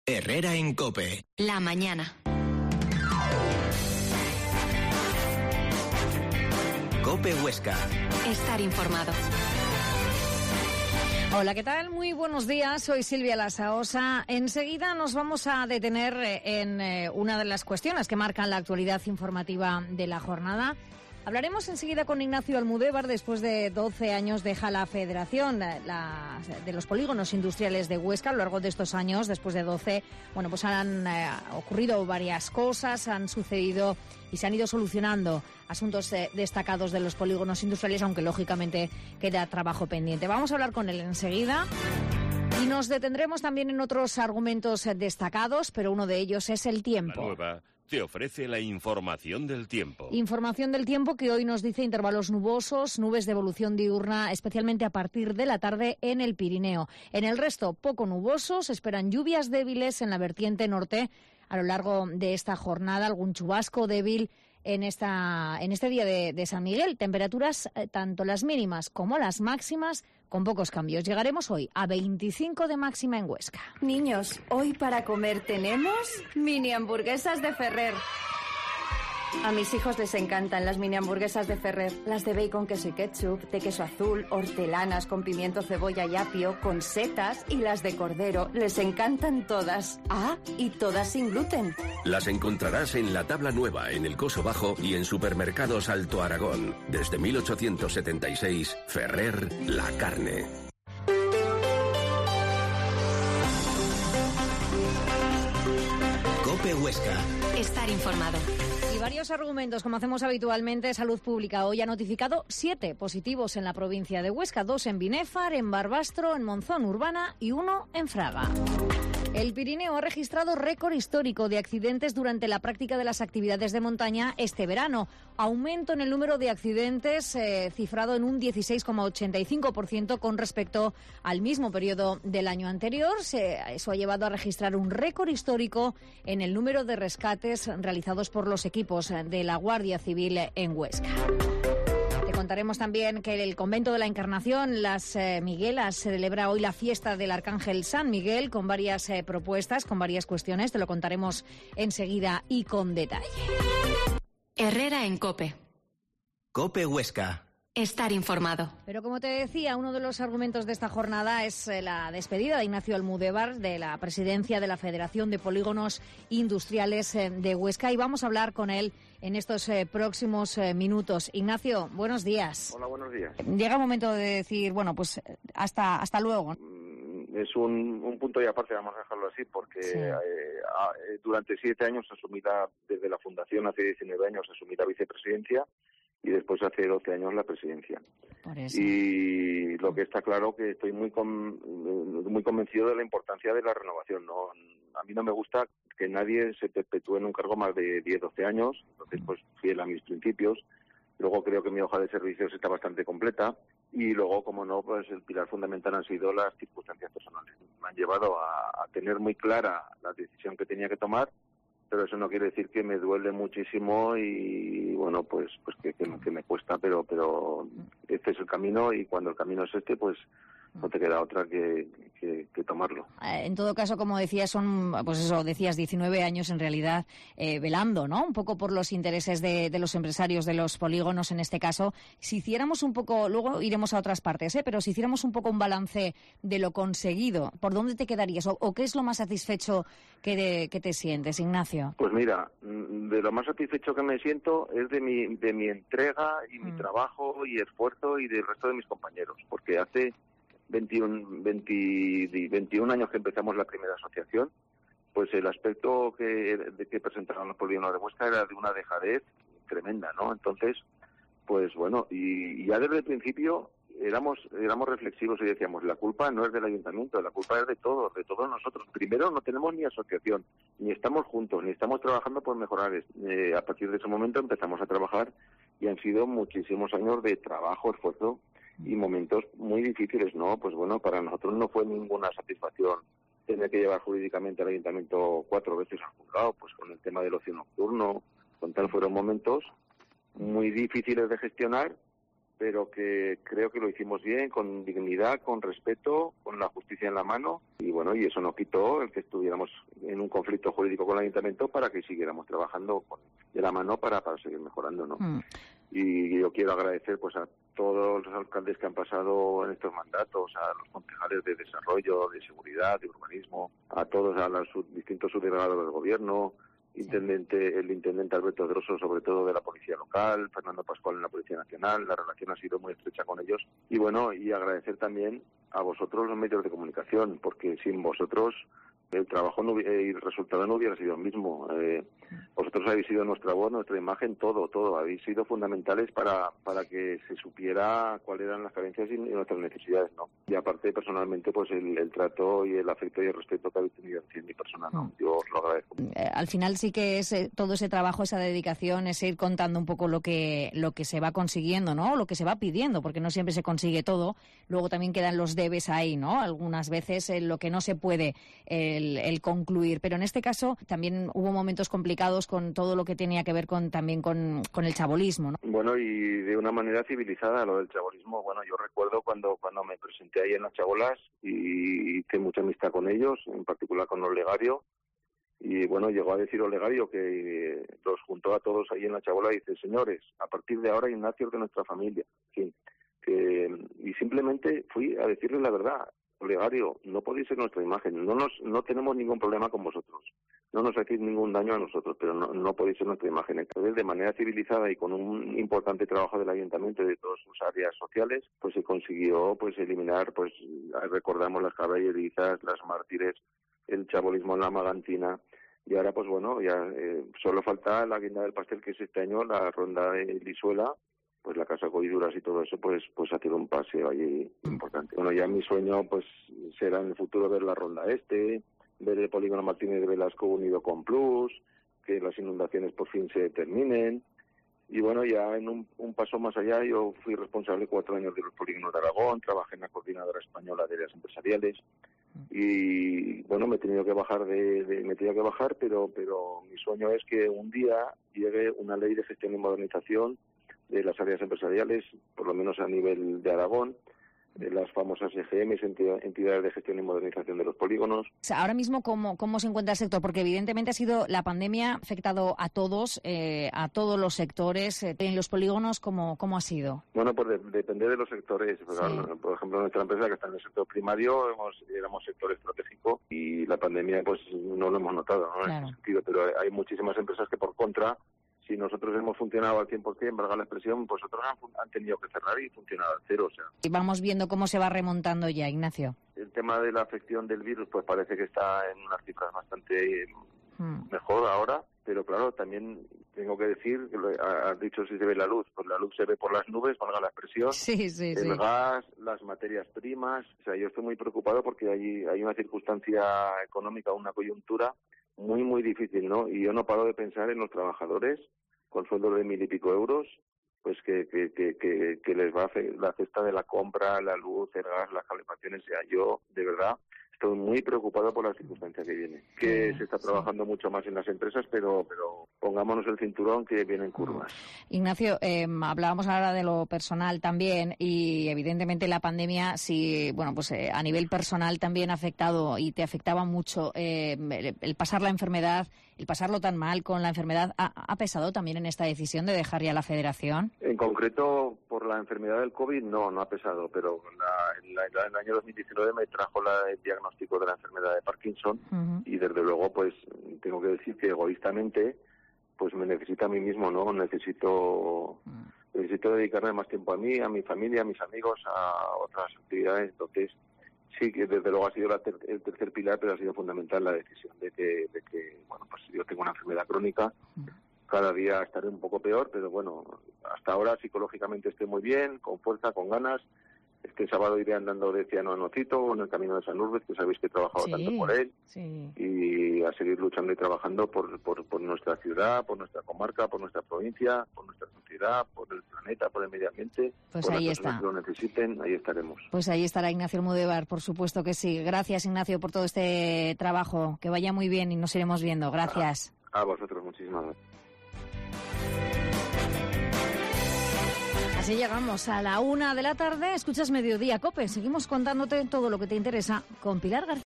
Herrera en COPE. La mañana. COPE Huesca. Estar informado. Hola, ¿qué tal? Muy buenos días, soy Silvia Lasaosa. Enseguida nos vamos a detener en una de las cuestiones que marcan la actualidad informativa de la jornada. Hablaremos enseguida con Ignacio Almudévar. Después de 12 años deja la Federación de los Polígonos Industriales de Huesca. A lo largo de estos años, después de 12, pues han ocurrido varias cosas, han sucedido y se han ido solucionando asuntos destacados de los polígonos industriales, aunque lógicamente queda trabajo pendiente. Vamos a hablar con él enseguida. Y nos detendremos también en otros argumentos destacados, pero uno de ellos es el tiempo. La Nueva te ofrece la información del tiempo. Información del tiempo que hoy nos dice intervalos nubosos, nubes de evolución diurna, especialmente a partir de la tarde en el Pirineo. En el resto, poco nubosos, esperan lluvias débiles en la vertiente norte a lo largo de esta jornada, algún chubasco débil en este día de San Miguel. Temperaturas, tanto las mínimas como las máximas, con pocos cambios. Llegaremos hoy a 25 de máxima en Huesca. Niños, hoy para comer tenemos mini hamburguesas de Ferrer. A mis hijos les encantan las mini hamburguesas de Ferrer. Las de bacon, queso y ketchup, de queso azul, hortelanas con pimiento, cebolla y apio, con setas, y las de cordero. Les encantan todas. Ah, y todas sin gluten. Las encontrarás en La Tabla Nueva, en el Coso Bajo y en Supermercados Alto Aragón. Desde 1876, Ferrer, la carne. COPE Huesca. Estar informado. Y varios argumentos, como hacemos habitualmente. Salud Pública hoy ha notificado 7 positivos en la provincia de Huesca, 2 en Binéfar, en Barbastro, en Monzón Urbana y 1 en Fraga. El Pirineo ha registrado récord histórico de accidentes durante la práctica de las actividades de montaña este verano. Aumento en el número de accidentes cifrado en un 16,85% con respecto al mismo periodo del año anterior. Eso ha llevado a registrar un récord histórico en el número de rescates realizados por los equipos de la Guardia Civil en Huesca. Contaremos también que el Convento de la Encarnación, Las Miguelas, se celebra hoy la fiesta del Arcángel San Miguel con varias propuestas, con varias cuestiones. Te lo contaremos enseguida y con detalle. Herrera en COPE. COPE Huesca. Estar informado. Pero como te decía, uno de los argumentos de esta jornada es la despedida de Ignacio Almudévar de la presidencia de la Federación de Polígonos Industriales de Huesca, y vamos a hablar con él en estos próximos minutos. Ignacio, buenos días. Hola, buenos días. Llega el momento de decir, pues hasta luego. Es un punto y aparte, vamos a dejarlo así, porque sí. Durante 7 años desde la fundación, hace 19 años, asumí la vicepresidencia, y después hace 12 años la presidencia. Por eso. Y lo que está claro que estoy muy convencido de la importancia de la renovación. ¿No? A mí no me gusta que nadie se perpetúe en un cargo más de 10-12 años, entonces pues fiel a mis principios. Luego creo que mi hoja de servicios está bastante completa, y luego, como no, pues el pilar fundamental han sido las circunstancias personales. Me han llevado a tener muy clara la decisión que tenía que tomar, pero eso no quiere decir que me duele muchísimo y bueno, pues que me cuesta, pero este es el camino, y cuando el camino es este, pues no te queda otra que tomarlo. En todo caso, como decías, decías 19 años en realidad velando, ¿no? Un poco por los intereses de los empresarios de los polígonos en este caso. Si hiciéramos un poco, luego iremos a otras partes, pero si hiciéramos un poco un balance de lo conseguido, ¿por dónde te quedarías? ¿O qué es lo más satisfecho que te sientes, Ignacio? Pues mira, de lo más satisfecho que me siento es de mi entrega y mi trabajo y esfuerzo y del resto de mis compañeros, porque hace 21 años que empezamos la primera asociación, pues el aspecto que presentaron los polígonos de Huesca era de una dejadez tremenda, ¿no? Entonces, pues bueno, y ya desde el principio éramos reflexivos y decíamos, la culpa no es del ayuntamiento, la culpa es de todos nosotros. Primero, no tenemos ni asociación, ni estamos juntos, ni estamos trabajando por mejorar. A partir de ese momento empezamos a trabajar, y han sido muchísimos años de trabajo, esfuerzo y momentos muy difíciles, ¿no? Pues bueno, para nosotros no fue ninguna satisfacción tener que llevar jurídicamente al ayuntamiento 4 veces al juzgado, pues con el tema del ocio nocturno, con tal, fueron momentos muy difíciles de gestionar, pero que creo que lo hicimos bien, con dignidad, con respeto, con la justicia en la mano, y bueno, y eso no quitó el que estuviéramos en un conflicto jurídico con el ayuntamiento para que siguiéramos trabajando de la mano para seguir mejorando, ¿no? Y yo quiero agradecer pues a todos los alcaldes que han pasado en estos mandatos, a los concejales de desarrollo, de seguridad, de urbanismo, a todos, a los distintos subdelegados del gobierno, el intendente Alberto Droso, sobre todo de la policía local, Fernando Pascual en la Policía Nacional. La relación ha sido muy estrecha con ellos, y bueno, y agradecer también a vosotros los medios de comunicación, porque sin vosotros el trabajo y el resultado no hubiera sido el mismo. Vosotros habéis sido nuestra voz, nuestra imagen, todo. Habéis sido fundamentales para que se supiera cuáles eran las carencias y nuestras necesidades, ¿no? Y aparte, personalmente, pues el trato y el afecto y el respeto que habéis tenido hacia mi persona, ¿no? Yo os lo agradezco. Al final sí que es todo ese trabajo, esa dedicación, es ir contando un poco lo que se va consiguiendo, ¿no? Lo que se va pidiendo, porque no siempre se consigue todo. Luego también quedan los debes ahí, ¿no? Algunas veces lo que no se puede el concluir, pero en este caso también hubo momentos complicados con todo lo que tenía que ver también con el chabolismo, ¿no? Bueno, y de una manera civilizada lo del chabolismo. Bueno, yo recuerdo cuando me presenté ahí en las chabolas y hice mucha amistad con ellos, en particular con Olegario, y bueno, llegó a decir Olegario que los juntó a todos ahí en la chabola y dice: señores, a partir de ahora Ignacio es de nuestra familia. Sí, y simplemente fui a decirles la verdad. Olegario, no podéis ser nuestra imagen, no tenemos ningún problema con vosotros, no nos hacéis ningún daño a nosotros, pero no podéis ser nuestra imagen. Entonces, de manera civilizada y con un importante trabajo del ayuntamiento y de todas sus áreas sociales, pues se consiguió pues eliminar, pues recordamos las caballerizas, las mártires, el chabolismo en la Magantina, y ahora pues bueno, ya solo falta la guinda del pastel, que es este año la ronda de Lisuela, pues la Casa Coiduras y todo eso, pues hacer un paseo allí importante. Bueno, ya mi sueño pues será en el futuro ver la ronda ver el polígono Martínez de Velasco unido con Plus, que las inundaciones por fin se terminen. Y bueno, ya en un paso más allá, yo fui responsable 4 años de los polígonos de Aragón, trabajé en la Coordinadora Española de Áreas Empresariales, y bueno, me he tenido que bajar pero mi sueño es que un día llegue una ley de gestión y modernización de las áreas empresariales, por lo menos a nivel de Aragón, las famosas EGMs, entidades de gestión y modernización de los polígonos. Ahora mismo, ¿cómo se encuentra el sector? Porque evidentemente la pandemia ha afectado a todos los sectores. En los polígonos, ¿cómo ha sido? Bueno, pues depende de los sectores. Sí. Por ejemplo, nuestra empresa, que está en el sector primario, éramos sector estratégico, y la pandemia pues no lo hemos notado, ¿no? Claro. En ese sentido, pero hay muchísimas empresas que, por contra, si nosotros hemos funcionado al 100%, valga la expresión, pues otros han tenido que cerrar y funcionar al 0. O sea. Y vamos viendo cómo se va remontando ya, Ignacio. El tema de la afección del virus pues parece que está en unas cifras bastante mejor ahora, pero claro, también tengo que decir, que has dicho si se ve la luz, pues la luz se ve por las nubes, valga la expresión. Sí. El gas, las materias primas. O sea, yo estoy muy preocupado porque hay una circunstancia económica, una coyuntura muy, muy difícil, ¿no? Y yo no paro de pensar en los trabajadores con sueldos de 1.000 y pico euros, pues que les va a hacer la cesta de la compra, la luz, el gas, las calefacciones. O sea, yo, de verdad, estoy muy preocupado por la circunstancia que viene. Que se está trabajando mucho más en las empresas, pero pongámonos el cinturón, que vienen curvas. Ignacio, hablábamos ahora de lo personal también, y evidentemente la pandemia, sí, bueno, pues a nivel personal también ha afectado, y te afectaba mucho el pasar la enfermedad, el pasarlo tan mal con la enfermedad. ¿Ha pesado también en esta decisión de dejar ya la federación? En concreto, por la enfermedad del COVID, no ha pesado, pero en el año 2019 me trajo el diagnóstico de la enfermedad de Parkinson, y desde luego, pues tengo que decir que egoístamente, pues me necesito a mí mismo, ¿no? Necesito dedicarme más tiempo a mí, a mi familia, a mis amigos, a otras actividades. Entonces, sí, que desde luego ha sido el tercer pilar, pero ha sido fundamental la decisión de que bueno, pues yo tengo una enfermedad crónica. Cada día estaré un poco peor, pero bueno, hasta ahora psicológicamente estoy muy bien, con fuerza, con ganas. Este sábado iré andando de Ciano a Nocito, en el camino de San Lourdes, que sabéis que he trabajado tanto por él, y a seguir luchando y trabajando por nuestra ciudad, por nuestra comarca, por nuestra provincia, por nuestra sociedad, por el planeta, por el medio ambiente. Pues por ahí las personas está. que lo necesiten, ahí estaremos. Pues ahí estará Ignacio Almudévar, por supuesto que sí. Gracias, Ignacio, por todo este trabajo. Que vaya muy bien y nos iremos viendo. Gracias. A vosotros, muchísimas gracias. Así llegamos a la 1 de la tarde. Escuchas Mediodía Cope. Seguimos contándote todo lo que te interesa con Pilar García.